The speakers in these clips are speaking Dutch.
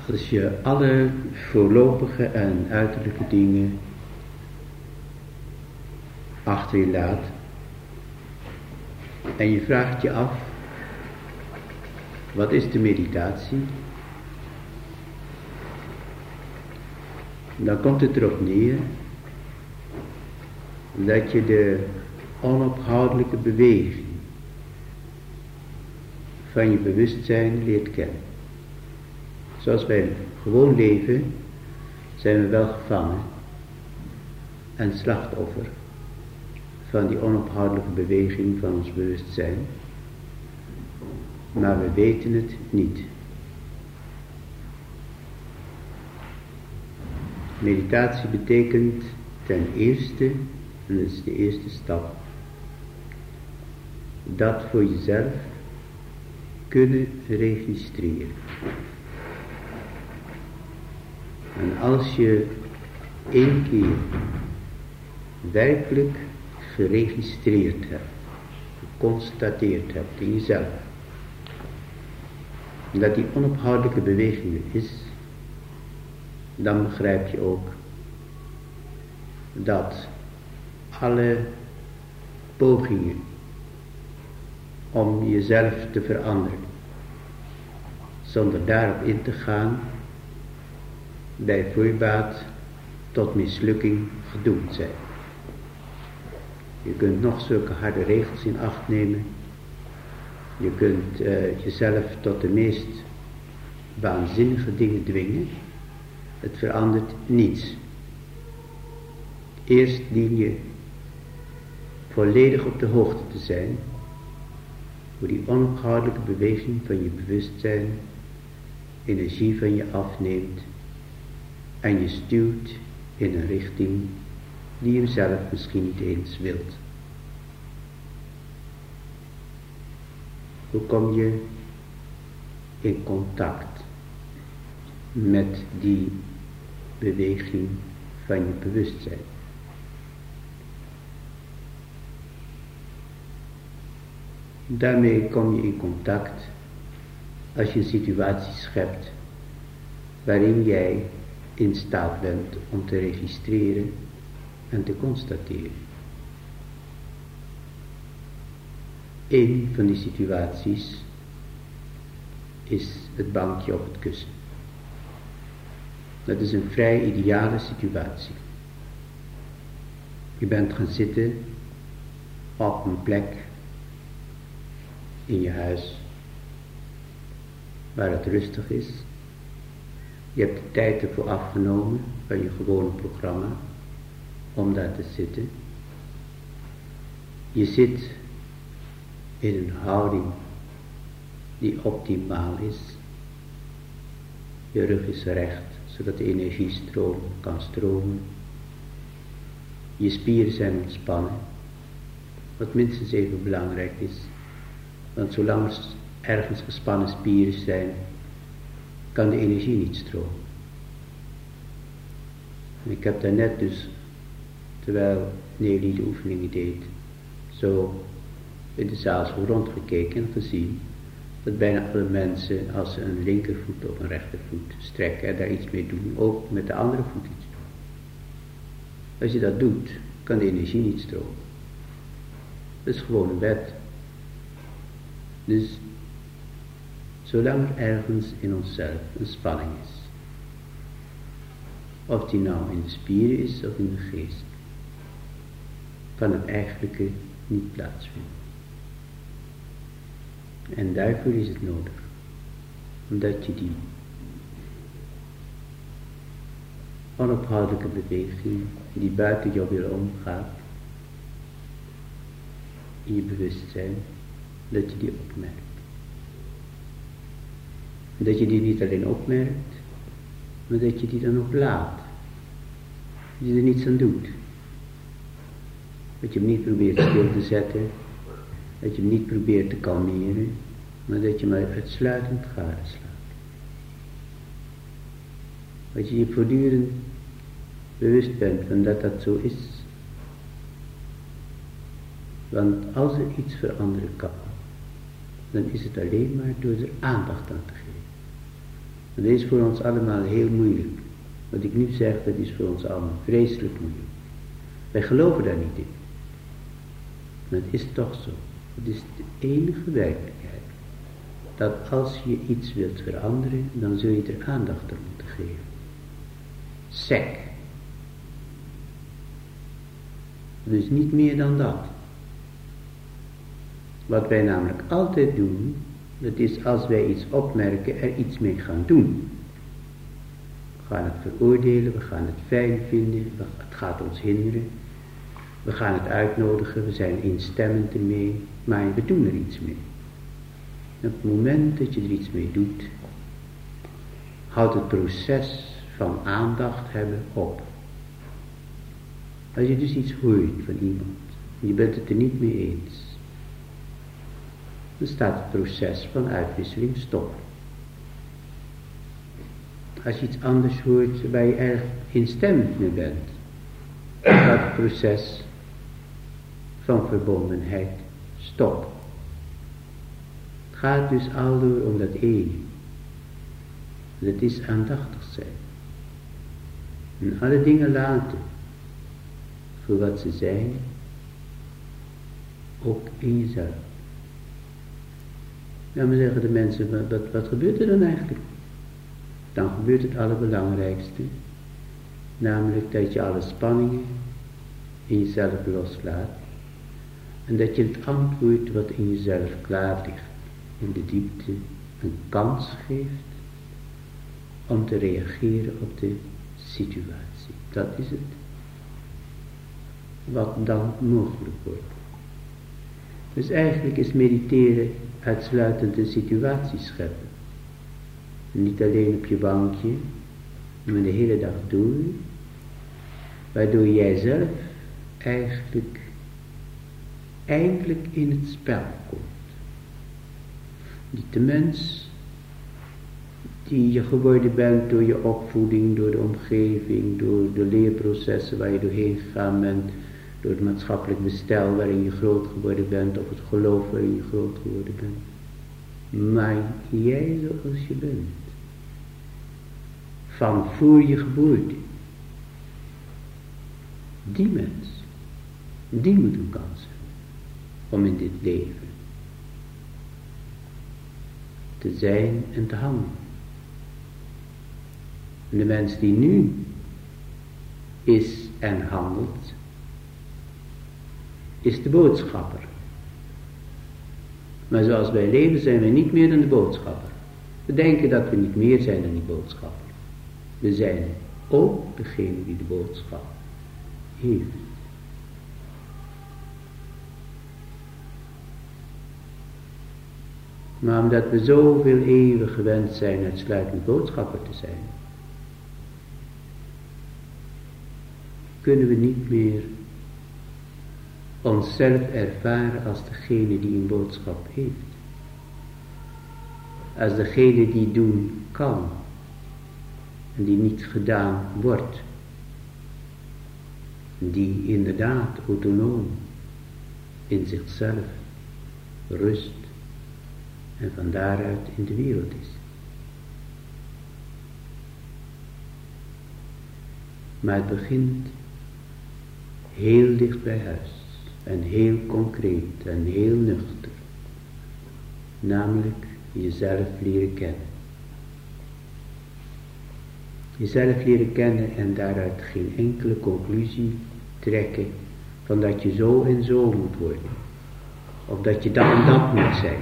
Als je alle voorlopige en uiterlijke dingen achter je laat en je vraagt je af, wat is de meditatie? Dan komt het erop neer dat je de onophoudelijke beweging van je bewustzijn leert kennen. Zoals wij gewoon leven, zijn we wel gevangen en slachtoffer van die onophoudelijke beweging van ons bewustzijn, maar we weten het niet. Meditatie betekent ten eerste, en dat is de eerste stap, dat voor jezelf kunnen registreren. En als je 1 keer werkelijk geregistreerd hebt, geconstateerd hebt in jezelf, dat die onophoudelijke beweging er is, dan begrijp je ook dat alle pogingen om jezelf te veranderen, zonder daarop in te gaan, bij voorbaat tot mislukking gedoemd zijn. Je kunt nog zulke harde regels in acht nemen. Je kunt jezelf tot de meest waanzinnige dingen dwingen. Het verandert niets. Eerst dien je volledig op de hoogte te zijn hoe die onophoudelijke beweging van je bewustzijn energie van je afneemt en je stuurt in een richting die je zelf misschien niet eens wilt. Hoe kom je in contact met die beweging van je bewustzijn? Daarmee kom je in contact als je een situatie schept waarin jij in staat bent om te registreren en te constateren. Een van die situaties is het bankje op het kussen. Dat is een vrij ideale situatie. Je bent gaan zitten op een plek in je huis waar het rustig is. Je hebt de tijd ervoor afgenomen van je gewone programma om daar te zitten. Je zit in een houding die optimaal is. Je rug is recht, zodat de energiestroom kan stromen. Je spieren zijn ontspannen, wat minstens even belangrijk is. Want zolang er ergens gespannen spieren zijn, kan de energie niet stromen. En ik heb daarnet dus, terwijl Nelly de oefeningen deed, zo in de zaal zo rondgekeken en gezien dat bijna alle mensen, als ze een linkervoet of een rechtervoet strekken en daar iets mee doen, ook met de andere voet iets doen. Als je dat doet, kan de energie niet stromen. Dat is gewoon een wet. Dus zolang er ergens in onszelf een spanning is, of die nou in de spieren is of in de geest, kan het eigenlijke niet plaatsvinden. En daarvoor is het nodig, omdat je die onophoudelijke beweging die buiten jouw wil omgaat, in je bewustzijn, dat je die opmerkt. Dat je die niet alleen opmerkt, maar dat je die dan ook laat. Dat je er niets aan doet. Dat je hem niet probeert stil te zetten, dat je hem niet probeert te kalmeren, maar dat je maar uitsluitend gadeslaat. Dat je je voortdurend bewust bent van dat dat zo is. Want als er iets veranderen kan, dan is het alleen maar door er aandacht aan te geven. En dit is voor ons allemaal heel moeilijk. Wat ik nu zeg, dat is voor ons allemaal vreselijk moeilijk. Wij geloven daar niet in. Maar het is toch zo. Het is de enige werkelijkheid. Dat als je iets wilt veranderen, dan zul je er aandacht aan moeten geven. Sec. Dus niet meer dan dat. Wat wij namelijk altijd doen, dat is als wij iets opmerken, er iets mee gaan doen. We gaan het veroordelen, we gaan het fijn vinden, het gaat ons hinderen. We gaan het uitnodigen, we zijn instemmend ermee, maar we doen er iets mee. En op het moment dat je er iets mee doet, houdt het proces van aandacht hebben op. Als je dus iets hoort van iemand, en je bent het er niet mee eens, dan staat het proces van uitwisseling stop. Als je iets anders hoort waar je erg instemmend mee bent, dan staat het proces van verbondenheid stop. Het gaat dus aldoor om dat ene. Dat is aandachtig zijn. En alle dingen laten voor wat ze zijn, ook in jezelf. Ja, maar zeggen de mensen, wat gebeurt er dan eigenlijk? Dan gebeurt het allerbelangrijkste, namelijk dat je alle spanningen in jezelf loslaat en dat je het antwoord wat in jezelf klaar ligt, in de diepte een kans geeft om te reageren op de situatie. Dat is het wat dan mogelijk wordt. Dus eigenlijk is mediteren uitsluitend een situatie scheppen. Niet alleen op je bankje, maar de hele dag door, waardoor jij zelf eigenlijk in het spel komt. Niet de mens die je geworden bent door je opvoeding, door de omgeving, door de leerprocessen waar je doorheen gegaan bent, door het maatschappelijk bestel waarin je groot geworden bent, of het geloof waarin je groot geworden bent. Maar jij zoals je bent, van voor je geboorte, die mens, die moet een kans hebben om in dit leven te zijn en te handelen. En de mens die nu is en handelt, is de boodschapper. Maar zoals wij leven zijn wij niet meer dan de boodschapper. We denken dat we niet meer zijn dan die boodschapper. We zijn ook degene die de boodschap heeft. Maar omdat we zoveel eeuwen gewend zijn uitsluitend boodschapper te zijn, kunnen we niet meer onszelf ervaren als degene die een boodschap heeft. Als degene die doen kan en die niet gedaan wordt. Die inderdaad autonoom in zichzelf rust en van daaruit in de wereld is. Maar het begint heel dicht bij huis en heel concreet en heel nuchter, namelijk jezelf leren kennen. Jezelf leren kennen en daaruit geen enkele conclusie trekken van dat je zo en zo moet worden, of dat je dat en dat moet zijn.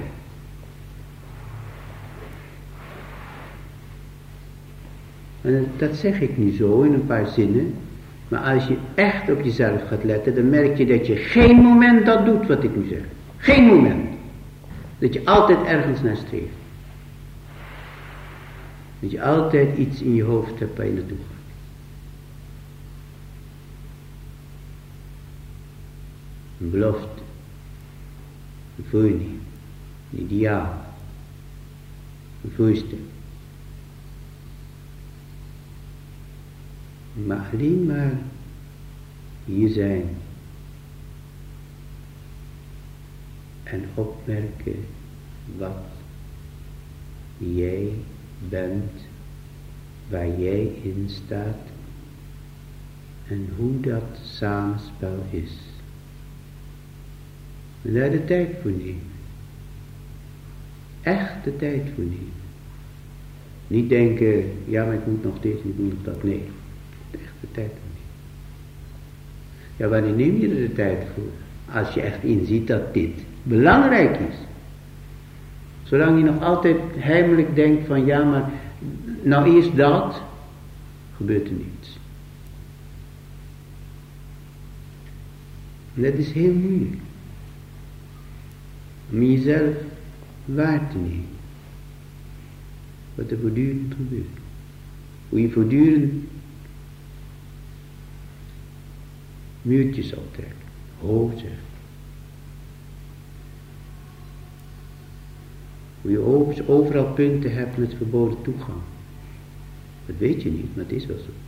En dat zeg ik nu zo in een paar zinnen, maar als je echt op jezelf gaat letten, dan merk je dat je geen moment dat doet wat ik nu zeg. Geen moment. Dat je altijd ergens naar streeft. Dat je altijd iets in je hoofd hebt waar je naartoe gaat. Een belofte. Een voornemen. Een ideaal. Een voorstel. Maar alleen maar hier zijn en opmerken wat jij bent waar jij in staat en hoe dat samenspel is. En daar de tijd voor nemen. Echt de tijd voor nemen. Niet denken, ja maar ik moet nog dit en ik moet nog dat. Nee, echt de tijd voor nemen. Ja, wanneer neem je er de tijd voor? Als je echt inziet dat dit belangrijk is. Zolang je nog altijd heimelijk denkt van ja maar nou eerst dat, gebeurt er niets. En dat is heel moeilijk. Om jezelf waar te nemen. Wat er voortdurend gebeurt. Hoe je voortdurend muurtjes optrekt. Hoog zegt. Hoe je overal punten hebt met verboden toegang. Dat weet je niet, maar het is wel zo.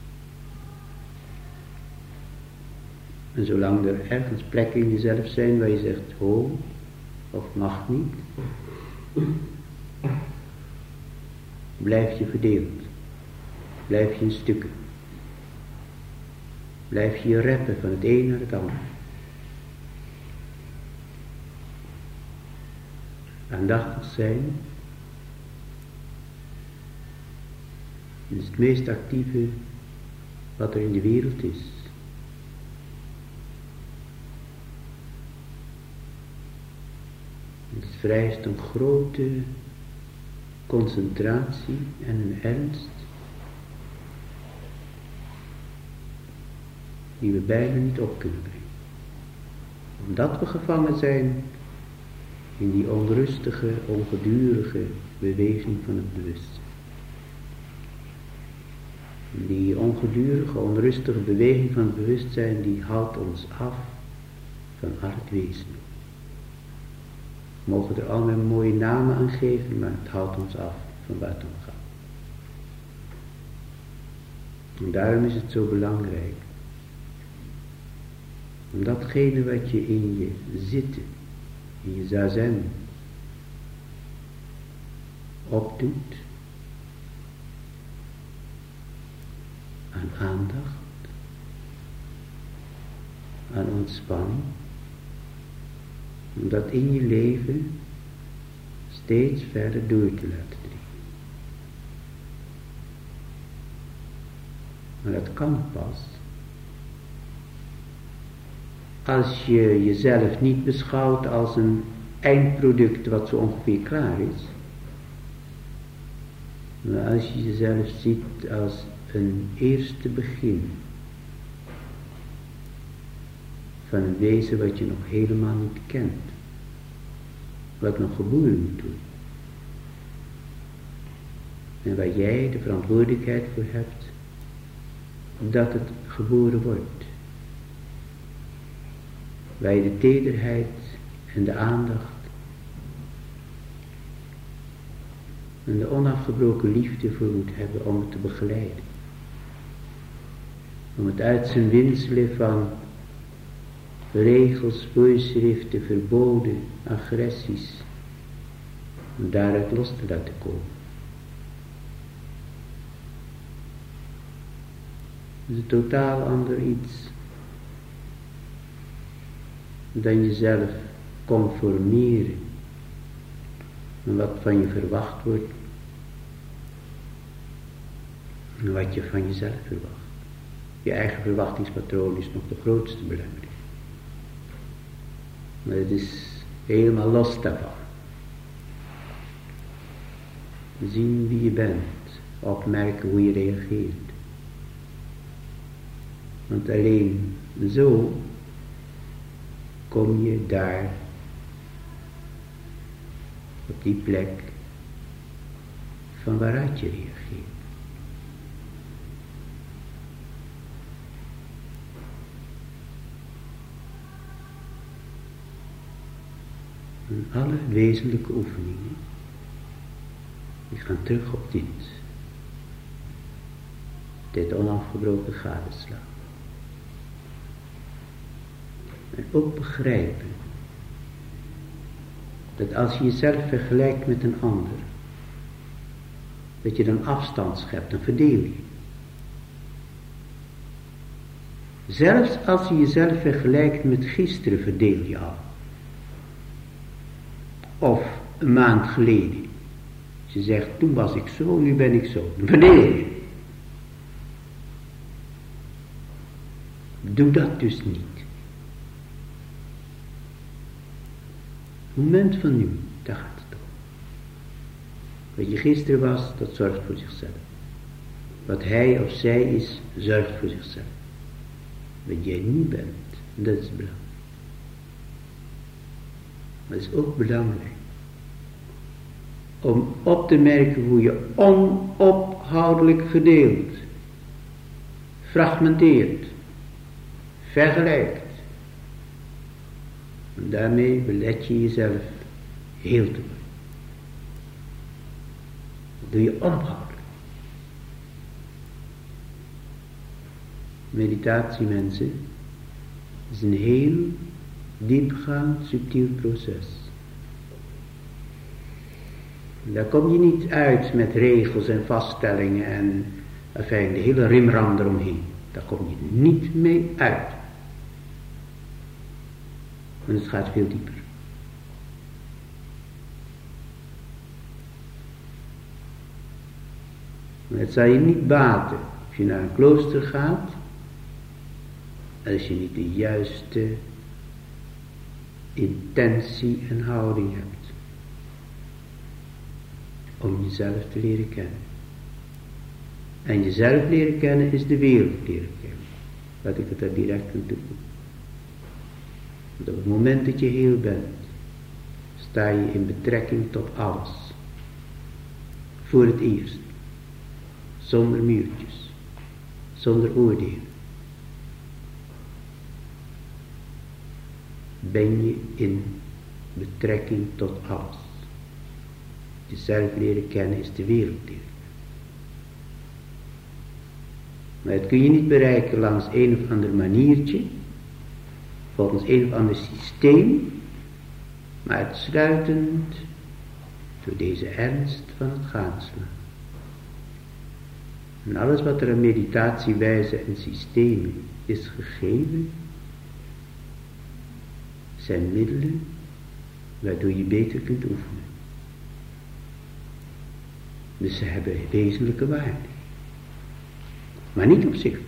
En zolang er ergens plekken in jezelf zijn waar je zegt, oh, of mag niet, blijf je verdeeld. Blijf je in stukken. Blijf je reppen van het een naar het ander. Aandachtig zijn is het meest actieve wat er in de wereld is. Het vereist een grote concentratie en een ernst die we bijna niet op kunnen brengen. Omdat we gevangen zijn in die onrustige, ongedurige beweging van het bewustzijn. Die ongedurige, onrustige beweging van het bewustzijn die houdt ons af van al het wezen. We mogen er allemaal mooie namen aan geven, maar het houdt ons af van waar het om gaat. En daarom is het zo belangrijk om datgene wat je in je zitten, in je zazen opdoet aan aandacht, aan ontspanning, om dat in je leven steeds verder door te laten dringen. Maar dat kan pas als je jezelf niet beschouwt als een eindproduct wat zo ongeveer klaar is, maar als je jezelf ziet als een eerste begin van een wezen wat je nog helemaal niet kent, wat nog geboren moet worden en waar jij de verantwoordelijkheid voor hebt dat het geboren wordt, waar je de tederheid en de aandacht en de onafgebroken liefde voor moet hebben om het te begeleiden. Om het uit zijn winselen van regels, voorschriften, verboden, agressies, om daaruit los te laten komen. Het is een totaal ander iets dan jezelf conformeren aan wat van je verwacht wordt en wat je van jezelf verwacht. Je eigen verwachtingspatroon is nog de grootste belemmering. Maar het is helemaal los daarvan. Zien wie je bent, opmerken hoe je reageert. Want alleen zo kom je daar op die plek van waaruit je reageert. En alle wezenlijke oefeningen die gaan terug op dit onafgebroken gadeslaan. En ook begrijpen dat als je jezelf vergelijkt met een ander, Dat je dan afstand schept, dan verdeel je. Zelfs als je jezelf vergelijkt met gisteren, verdeel je al. Of een maand geleden. Als je zegt, toen was ik zo, nu ben ik zo. Dan verdeel je. Doe dat dus niet. Het moment van nu, daar gaat het om. Wat je gisteren was, dat zorgt voor zichzelf. Wat hij of zij is, zorgt voor zichzelf. Wat jij nu bent, dat is belangrijk. Maar het is ook belangrijk om op te merken hoe je onophoudelijk verdeelt, fragmenteert, vergelijkt. En daarmee belet je jezelf heel te worden. Dat doe je onophoudelijk. Meditatie, mensen, is een heel diepgaand, subtiel proces. Daar kom je niet uit met regels en vaststellingen en enfin, de hele rimram eromheen. Daar kom je niet mee uit. Want het gaat veel dieper. Maar het zal je niet baten als je naar een klooster gaat, als je niet de juiste intentie en houding hebt om jezelf te leren kennen. En jezelf leren kennen is de wereld leren kennen. Laat ik het daar direct aan toevoegen. Want op het moment dat je heel bent, sta je in betrekking tot alles. Voor het eerst. Zonder muurtjes. Zonder oordelen. Ben je in betrekking tot alles. Jezelf leren kennen is de wereld leren kennen. Maar dat kun je niet bereiken langs een of ander maniertje, volgens een of ander systeem, maar uitsluitend door deze ernst van het gadeslaan. En alles wat er aan meditatiewijze en systemen is gegeven, zijn middelen waardoor je beter kunt oefenen. Dus ze hebben wezenlijke waarde. Maar niet op zich.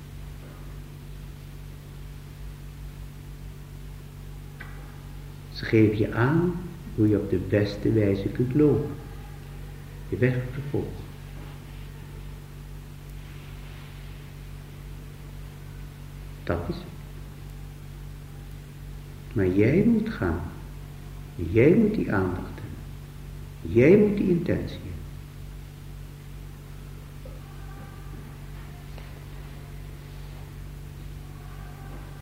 Ze geven je aan hoe je op de beste wijze kunt lopen. Je weg te volgen. Dat is het. Maar jij moet gaan. Jij moet die aandacht hebben. Jij moet die intentie hebben.